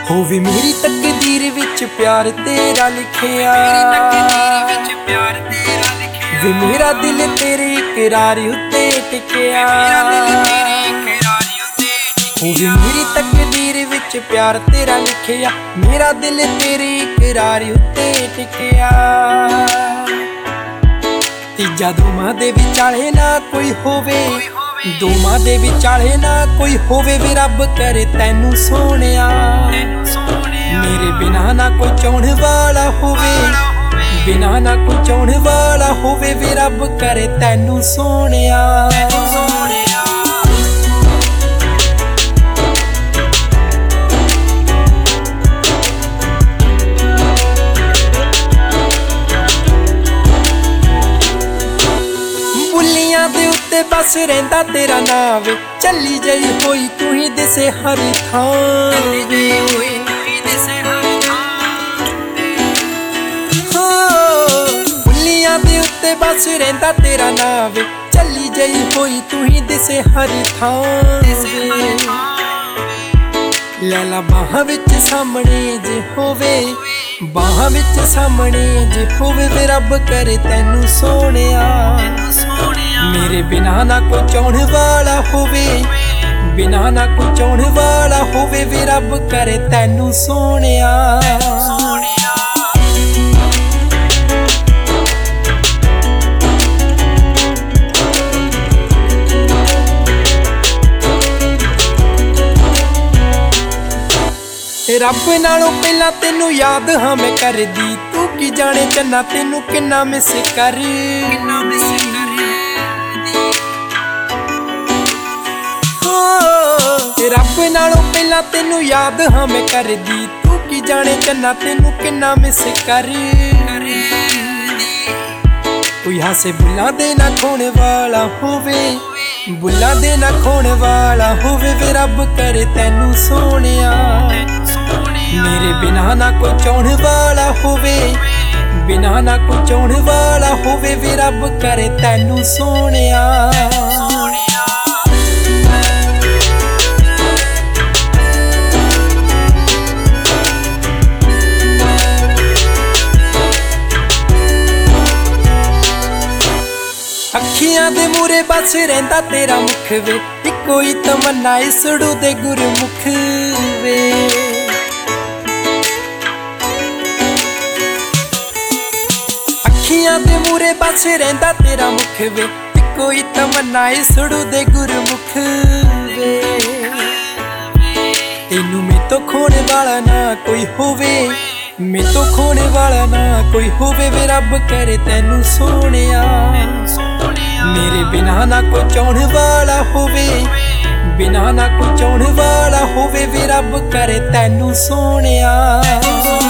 ਹੋਵੇ ਮੇਰੀ ਤਕਦੀਰ ਵਿੱਚ ਪਿਆਰ ਤੇਰਾ ਲਿਖਿਆ, ਵੇ ਮੇਰਾ ਦਿਲ ਤੇਰੇ ਇਕਰਾਰ ਉੱਤੇ ਟਿਕਿਆ। ਹੋਵੇ ਮੇਰੀ ਤਕਦੀਰ ਵਿੱਚ ਪਿਆਰ ਤੇਰਾ ਲਿਖਿਆ, ਮੇਰਾ ਦਿਲ ਤੇਰੇ ਇਕਰਾਰ ਉੱਤੇ ਟਿਕਿਆ। ਤੀਜਾ ਦੋਵਾਂ ਦੇ ਵਿਚਾਲੇ ਨਾ ਕੋਈ ਹੋਵੇ, ਦੋਵਾਂ ਦੇ ਵਿਚਾਲੇ ਨਾ ਕੋਈ ਹੋਵੇ, ਵੇ ਰੱਬ ਕਰੇ ਤੈਨੂੰ ਸੋਹਣਿਆ। ਮੇਰੇ ਬਿਨਾ ਨਾ ਕੋਈ ਚਾਹੁਣ ਵਾਲਾ ਹੋਵੇ, ਬਿਨਾ ਨਾ ਕੋਈ ਚਾਹੁਣ ਵਾਲਾ ਹੋਵੇ, ਵੇ ਰੱਬ ਕਰੇ ਤੈਨੂੰ ਸੋਹਣਿਆ। ਬੁੱਲੀਆਂ ਦੇ ਉੱਤੇ ਬਸ ਰਹਿੰਦਾ ਤੇਰਾ ਨਾਂ ਵੇ, ਚੱਲੀ ਜਈ ਹੋਈ ਤੂੰ ਹੀ ਦਿਸੇ ਹਰ ਥਾਂ ਵੇ। ਬੁੱਲੀਆਂ ਦੇ ਉੱਤੇ ਬਸ ਰਹਿੰਦਾ ਤੇਰਾ ਨਾਂ ਵੇ, ਚੱਲੀ ਜਈ ਹੋਈ ਤੂੰ ਹੀ ਦਿਸੇ ਹਰ ਥਾਂ ਵੇ। ਲੈ ਲਾ ਬਾਹਾਂ ਵਿੱਚ ਸਾਹਮਣੇ ਜੇ ਹੋਵੇ, ਬਾਹਾਂ ਵਿੱਚ ਸਾਹਮਣੇ ਜੇ ਹੋਵੇ, ਵੇ ਰੱਬ ਕਰੇ ਤੈਨੂੰ ਸੋਹਣਿਆ। ਮੇਰੇ ਬਿਨਾ ਨਾ ਕੋਈ ਚਾਹੁਣ ਵਾਲਾ ਹੋਵੇ, ਬਿਨਾ ਨਾ ਕੋਈ ਚਾਹੁਣ ਵਾਲਾ ਹੋਵੇ, ਵੇ ਰੱਬ ਕਰੇ ਤੈਨੂੰ ਸੋਹਣਿਆ। ਰੱਬ ਨਾਲੋਂ ਪਹਿਲਾਂ ਤੈਨੂੰ ਯਾਦ ਹਾਂ ਮੈਂ ਕਰਦੀ, ਤੂੰ ਕੀ ਜਾਣੇ ਚੰਨਾ ਤੈਨੂੰ ਕਿੰਨਾ ਮਿਸ ਕਰਦੀ। ਰੱਬ ਨਾਲੋਂ ਪਹਿਲਾਂ ਤੈਨੂੰ ਯਾਦ ਹਾਂ ਮੈਂ ਕਰਦੀ, ਤੂੰ ਕੀ ਜਾਣੇ ਚੰਨਾ ਤੈਨੂੰ ਕਿੰਨਾ ਮਿਸ ਕਰਦੀ। ਕੋਈ ਹਾਸੇ ਬੁੱਲਾਂ ਦੇ ਨਾ ਖੋਣ ਵਾਲਾ ਹੋਵੇ, ਬੁੱਲਾਂ ਦੇ ਨਾ ਖੋਣ ਵਾਲਾ ਹੋਵੇ, ਵੇ ਰੱਬ ਕਰੇ ਤੈਨੂੰ ਸੋਹਣਿਆ। ਮੇਰੇ ਬਿਨਾ ਨਾ ਕੋਈ ਚਾਹੁਣ ਵਾਲਾ ਹੋਵੇ, ਬਿਨਾ ਨਾ ਕੋਈ ਚਾਹੁਣ ਵਾਲਾ ਹੋਵੇ, ਵੇ ਰੱਬ ਕਰੇ ਤੈਨੂੰ ਸੋਹਣਿਆ। ਅੱਖੀਆਂ ਦੇ ਮੂਰੇ ਬਸ ਰਹਿੰਦਾ ਤੇਰਾ ਮੁਖ ਵੇ, ਇੱਕੋ ਹੀ ਤਮੰਨਾ ਇਸੜੂ ਦੇ ਗੁਰਮੁਖ ਵੇ। ਅੱਖੀਆਂ ਦੇ ਮੂਰੇ ਬਸ ਰਹਿੰਦਾ ਤੇਰਾ ਮੁਖ ਵੇ, ਇੱਕੋ ਹੀ ਤਮੰਨਾ ਇਸੜੂ ਦੇ ਗੁਰਮੁਖ ਵੇ। ਤੈਨੂੰ ਮੈਥੋਂ ਖੋਣ ਵਾਲਾ ਨਾ ਕੋਈ ਹੋਵੇ, ਮੈਥੋਂ ਖੋਣ ਵਾਲਾ ਨਾ ਕੋਈ ਹੋਵੇ, ਵੇ ਰੱਬ ਕਰੇ ਤੈਨੂੰ ਸੋਹਣਿਆ। ਮੇਰੇ ਬਿਨਾ ਨਾ ਕੋਈ ਚਾਹੁਣ ਵਾਲਾ ਹੋਵੇ, ਬਿਨਾ ਨਾ ਕੋਈ ਚਾਹੁਣ ਵਾਲਾ ਹੋਵੇ, ਵੇ ਰੱਬ ਕਰੇ ਤੈਨੂੰ ਸੋਹਣਿਆ।